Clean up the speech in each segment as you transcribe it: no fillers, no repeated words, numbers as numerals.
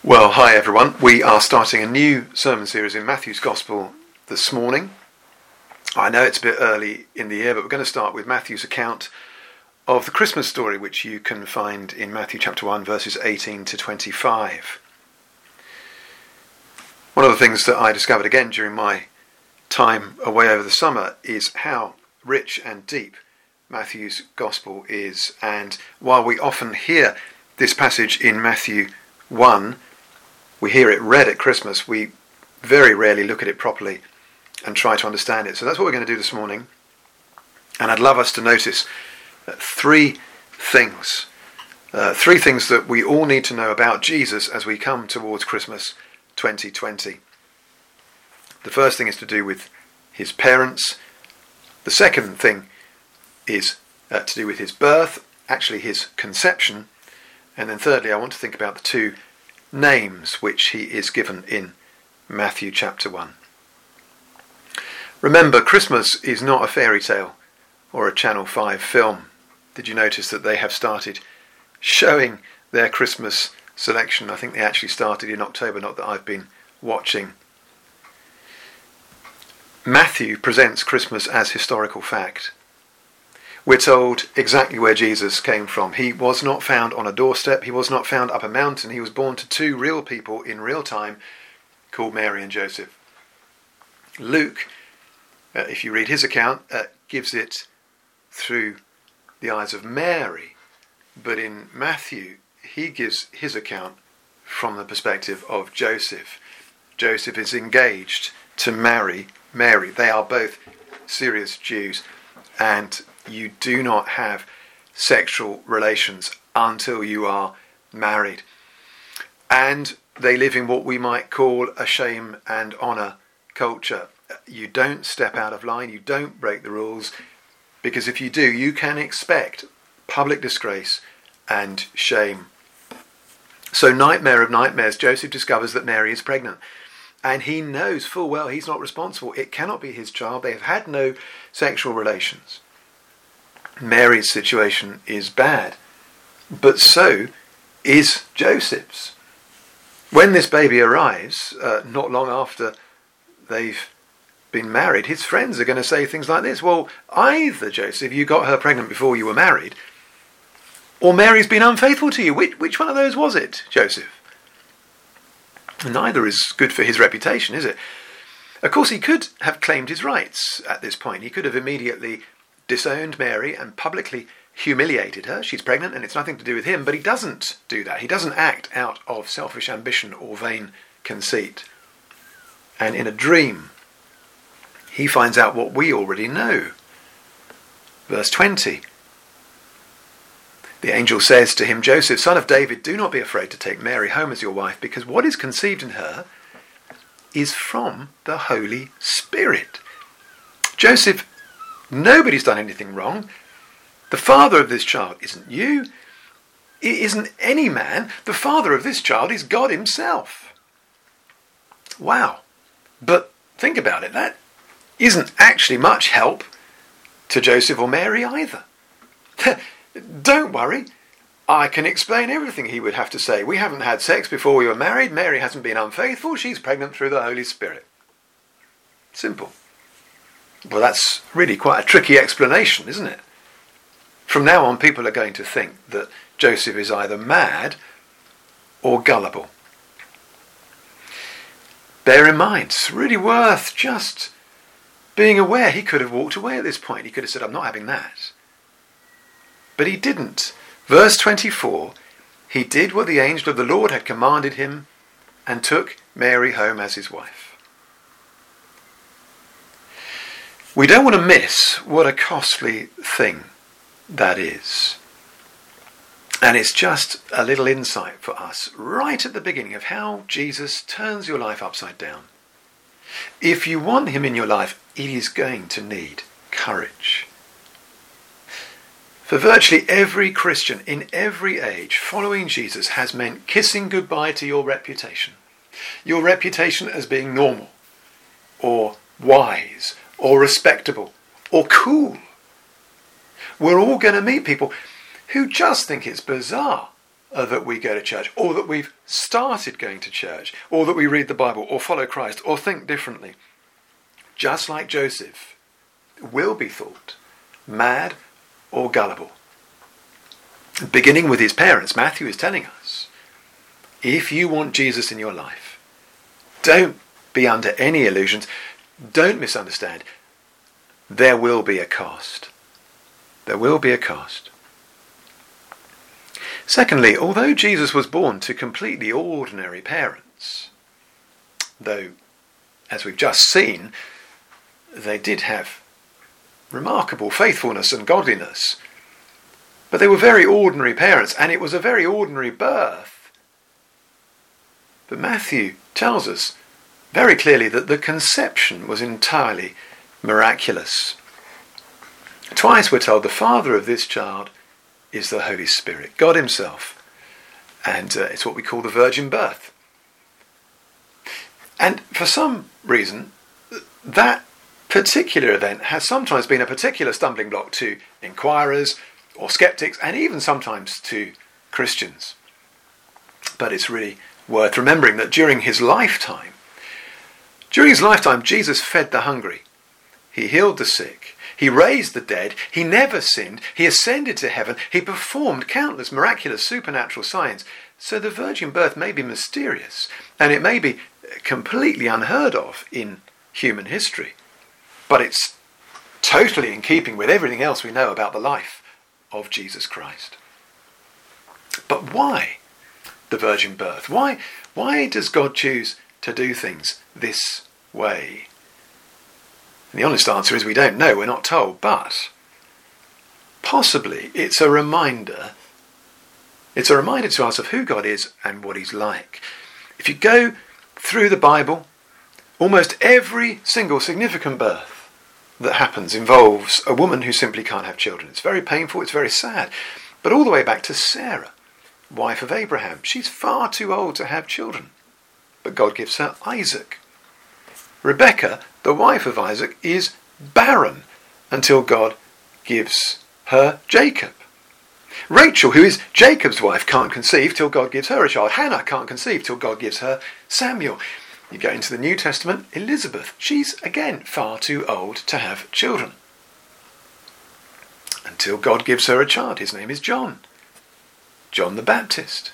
Well, hi everyone. We are starting a new sermon series in Matthew's Gospel this morning. I know it's a bit early in the year, but we're going to start with Matthew's account of the Christmas story, which you can find in Matthew chapter 1, verses 18 to 25. One of the things that I discovered again during my time away over the summer is how rich and deep Matthew's Gospel is. And while we often hear this passage in Matthew 1, we hear it read at Christmas, we very rarely look at it properly and try to understand it. So that's what we're going to do this morning. And I'd love us to notice three things that we all need to know about Jesus as we come towards Christmas 2020. The first thing is to do with his parents. The second thing is to do with his birth, actually his conception. And then thirdly, I want to think about the two names which he is given in Matthew chapter 1. Remember, Christmas is not a fairy tale or a Channel 5 film. Did you notice that they have started showing their Christmas selection? I think they actually started in October, not that I've been watching. Matthew presents Christmas as historical fact. We're told exactly where Jesus came from. He was not found on a doorstep. He was not found up a mountain. He was born to two real people in real time called Mary and Joseph. Luke, if you read his account, gives it through the eyes of Mary. But in Matthew, he gives his account from the perspective of Joseph. Joseph is engaged to marry Mary. They are both serious Jews, and you do not have sexual relations until you are married. And they live in what we might call a shame and honour culture. You don't step out of line, you don't break the rules, because if you do, you can expect public disgrace and shame. So, nightmare of nightmares, Joseph discovers that Mary is pregnant. And he knows full well he's not responsible. It cannot be his child. They have had no sexual relations. Mary's situation is bad, but so is Joseph's. When this baby arrives, not long after they've been married, his friends are going to say things like this: well, either, Joseph, you got her pregnant before you were married, or Mary's been unfaithful to you. Which one of those was it, Joseph? Neither is good for his reputation, is it? Of course, he could have claimed his rights at this point. He could have immediately disowned Mary and publicly humiliated her. She's pregnant and it's nothing to do with him, but he doesn't do that. He doesn't act out of selfish ambition or vain conceit. And in a dream, he finds out what we already know. Verse 20. The angel says to him, Joseph, son of David, do not be afraid to take Mary home as your wife, because what is conceived in her is from the Holy Spirit. Joseph, nobody's done anything wrong. The father of this child isn't you. It isn't any man. The father of this child is God himself. Wow. But think about it. That isn't actually much help to Joseph or Mary either. Don't worry. I can explain everything he would have to say. We haven't had sex before we were married. Mary hasn't been unfaithful. She's pregnant through the Holy Spirit. Simple. Well, that's really quite a tricky explanation, isn't it? From now on, people are going to think that Joseph is either mad or gullible. Bear in mind, it's really worth just being aware. He could have walked away at this point. He could have said, I'm not having that. But he didn't. Verse 24, he did what the angel of the Lord had commanded him and took Mary home as his wife. We don't want to miss what a costly thing that is. And it's just a little insight for us right at the beginning of how Jesus turns your life upside down. If you want him in your life, it is going to need courage. For virtually every Christian in every age, following Jesus has meant kissing goodbye to your reputation. Your reputation as being normal, or wise, or respectable, or cool. We're all going to meet people who just think it's bizarre that we go to church, or that we've started going to church, or that we read the Bible, or follow Christ, or think differently, just like Joseph, will be thought mad or gullible. Beginning with his parents, Matthew is telling us, if you want Jesus in your life, don't be under any illusions, don't misunderstand, there will be a cost. There will be a cost. Secondly, although Jesus was born to completely ordinary parents, though, as we've just seen, they did have remarkable faithfulness and godliness, but they were very ordinary parents, and it was a very ordinary birth. But Matthew tells us very clearly that the conception was entirely miraculous. Twice we're told the father of this child is the Holy Spirit, God himself. And it's what we call the virgin birth. And for some reason, that particular event has sometimes been a particular stumbling block to inquirers or skeptics, and even sometimes to Christians. But it's really worth remembering that during his lifetime, Jesus fed the hungry. He healed the sick. He raised the dead. He never sinned. He ascended to heaven. He performed countless miraculous supernatural signs. So the virgin birth may be mysterious, and it may be completely unheard of in human history. But it's totally in keeping with everything else we know about the life of Jesus Christ. But why the virgin birth? Why does God choose to do things this way? And the honest answer is we don't know, we're not told, but possibly it's a reminder to us of who God is and what he's like. If you go through the Bible, almost every single significant birth that happens involves a woman who simply can't have children. It's very painful, it's very sad. But all the way back to Sarah, wife of Abraham, she's far too old to have children. But God gives her Isaac. Rebecca, the wife of Isaac, is barren until God gives her Jacob. Rachel, who is Jacob's wife, can't conceive till God gives her a child. Hannah can't conceive till God gives her Samuel. You go into the New Testament, Elizabeth, she's again far too old to have children. Until God gives her a child. His name is John. John the Baptist.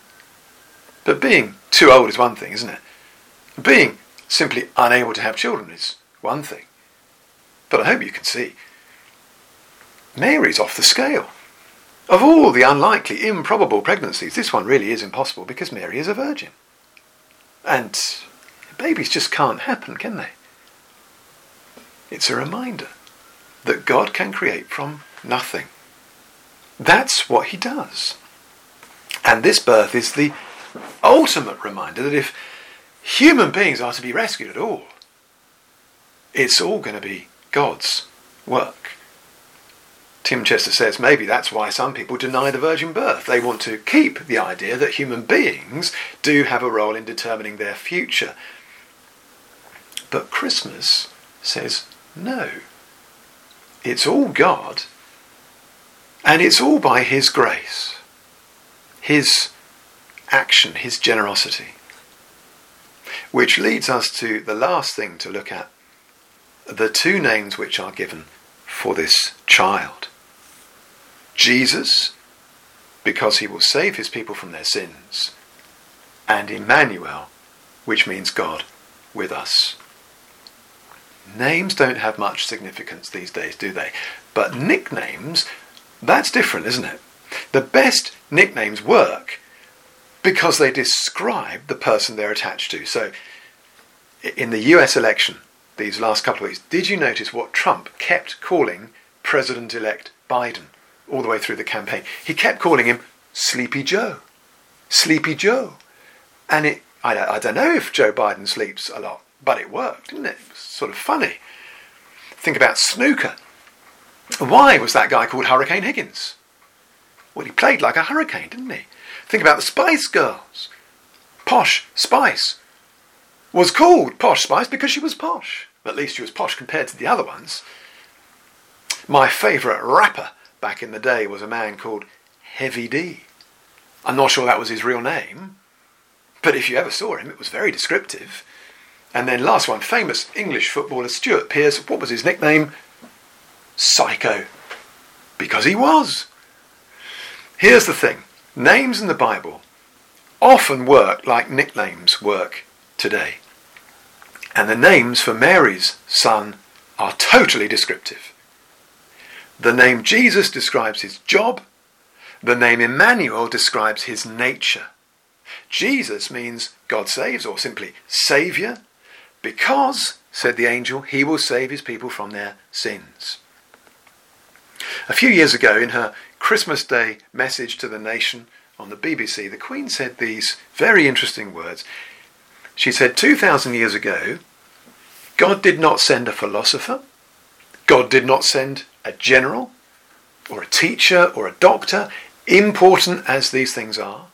But being too old is one thing, isn't it? Being simply unable to have children is one thing. But I hope you can see, Mary's off the scale. Of all the unlikely, improbable pregnancies, this one really is impossible because Mary is a virgin. And babies just can't happen, can they? It's a reminder that God can create from nothing. That's what he does. And this birth is the ultimate reminder that if human beings are to be rescued at all, it's all going to be God's work. Tim Chester says maybe that's why some people deny the virgin birth. They want to keep the idea that human beings do have a role in determining their future. But Christmas says no. It's all God, and it's all by his grace, his action, his generosity. Which leads us to the last thing to look at, the two names which are given for this child. Jesus, because he will save his people from their sins, and Emmanuel, which means God with us. Names don't have much significance these days, do they? But nicknames, that's different, isn't it? The best nicknames work because they describe the person they're attached to. So, in the US election, these last couple of weeks, did you notice what Trump kept calling President-elect Biden all the way through the campaign? He kept calling him Sleepy Joe. Sleepy Joe. And I don't know if Joe Biden sleeps a lot, but it worked, didn't it? It was sort of funny. Think about snooker. Why was that guy called Hurricane Higgins? Well, he played like a hurricane, didn't he? Think about the Spice Girls. Posh Spice was called Posh Spice because she was posh. At least she was posh compared to the other ones. My favourite rapper back in the day was a man called Heavy D. I'm not sure that was his real name, but if you ever saw him, it was very descriptive. And then last one, famous English footballer Stuart Pearce. What was his nickname? Psycho. Because he was. Here's the thing. Names in the Bible often work like nicknames work today. And the names for Mary's son are totally descriptive. The name Jesus describes his job. The name Emmanuel describes his nature. Jesus means God saves, or simply Saviour, because, said the angel, he will save his people from their sins. A few years ago, in her Christmas Day message to the nation on the BBC, the Queen said these very interesting words. She said, 2,000 years ago, God did not send a philosopher. God did not send a general or a teacher or a doctor, important as these things are.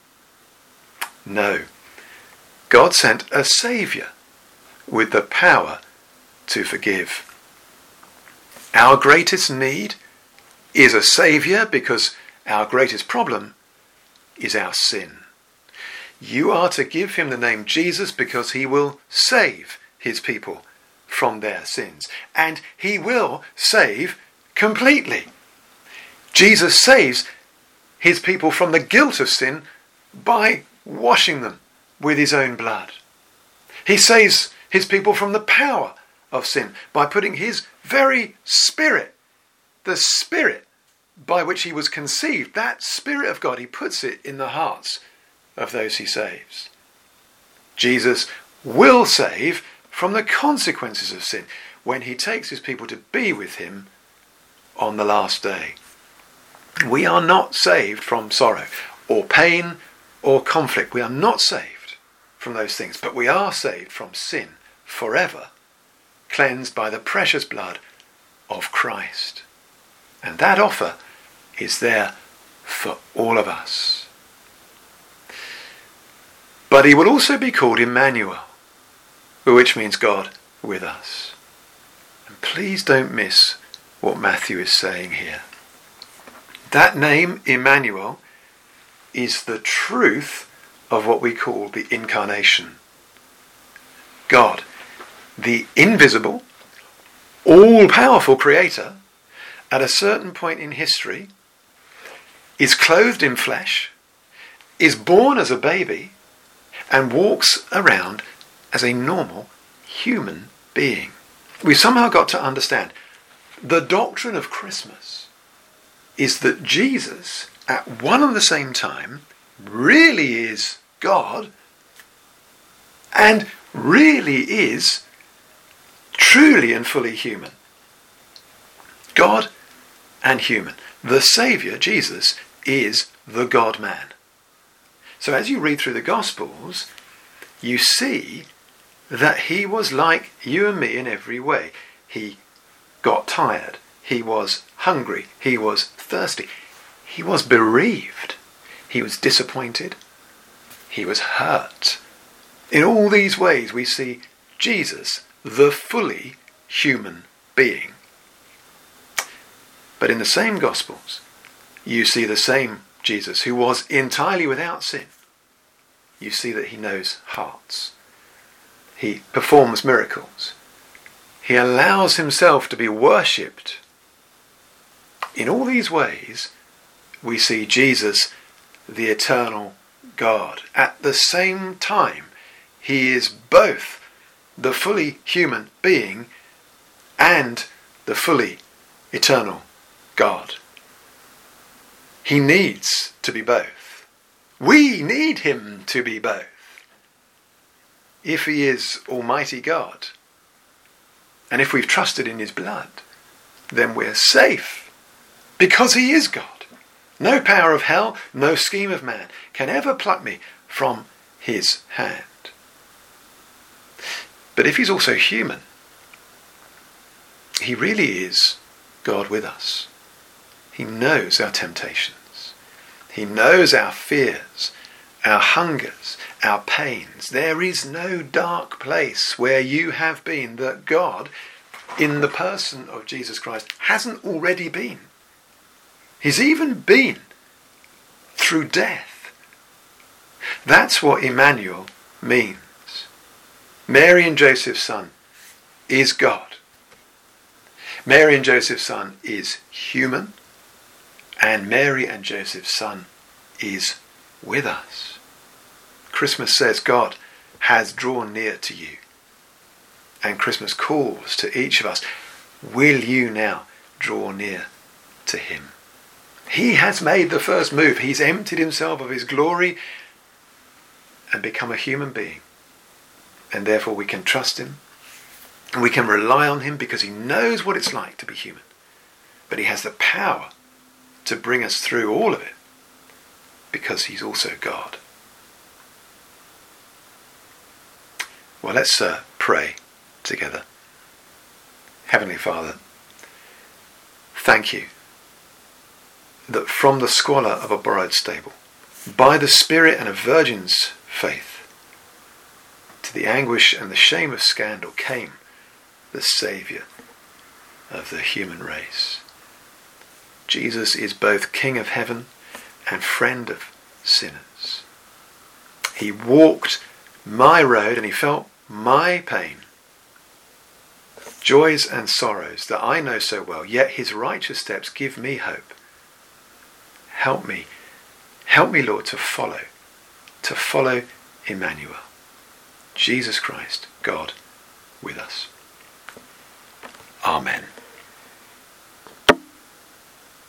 No, God sent a Saviour with the power to forgive. Our greatest need is a Saviour because our greatest problem is our sin. You are to give him the name Jesus because he will save his people from their sins. And he will save completely. Jesus saves his people from the guilt of sin by washing them with his own blood. He saves his people from the power of sin by putting his very Spirit, the Spirit by which he was conceived, that Spirit of God, he puts it in the hearts of those he saves. Jesus will save from the consequences of sin when he takes his people to be with him on the last day. We are not saved from sorrow or pain or conflict. We are not saved from those things, but we are saved from sin forever, cleansed by the precious blood of Christ. And that offer is there for all of us. But he will also be called Emmanuel, which means God with us. And please don't miss what Matthew is saying here. That name, Emmanuel, is the truth of what we call the incarnation. God, the invisible, all-powerful creator, at a certain point in history, is clothed in flesh, is born as a baby, and walks around as a normal human being. We've somehow got to understand the doctrine of Christmas is that Jesus, at one and the same time, really is God and really is truly and fully human. God and human. The Saviour, Jesus, is the God-man. So as you read through the Gospels, you see that he was like you and me in every way. He got tired. He was hungry. He was thirsty. He was bereaved. He was disappointed. He was hurt. In all these ways we see Jesus, the fully human being. But in the same Gospels, you see the same Jesus who was entirely without sin. You see that he knows hearts. He performs miracles. He allows himself to be worshipped. In all these ways, we see Jesus, the eternal God. At the same time, he is both the fully human being and the fully eternal God. He needs to be both. We need him to be both. If he is Almighty God, and if we've trusted in his blood, then we're safe, because he is God. No power of hell, no scheme of man can ever pluck me from his hand. But if he's also human, he really is God with us. He knows our temptations. He knows our fears, our hungers, our pains. There is no dark place where you have been that God, in the person of Jesus Christ, hasn't already been. He's even been through death. That's what Emmanuel means. Mary and Joseph's son is God. Mary and Joseph's son is human, and Mary and Joseph's son is with us. Christmas says God has drawn near to you. And Christmas calls to each of us, will you now draw near to him? He has made the first move. He's emptied himself of his glory and become a human being. And therefore we can trust him. And we can rely on him because he knows what it's like to be human. But he has the power to bring us through all of it because he's also God. Well, let's pray together. Heavenly Father, thank you that from the squalor of a borrowed stable, by the Spirit and a virgin's faith, to the anguish and the shame of scandal came the Saviour of the human race. Jesus is both King of heaven and friend of sinners. He walked my road and he felt my pain, joys and sorrows that I know so well, yet his righteous steps give me hope. Help me, Lord, to follow Emmanuel, Jesus Christ, God with us. Amen.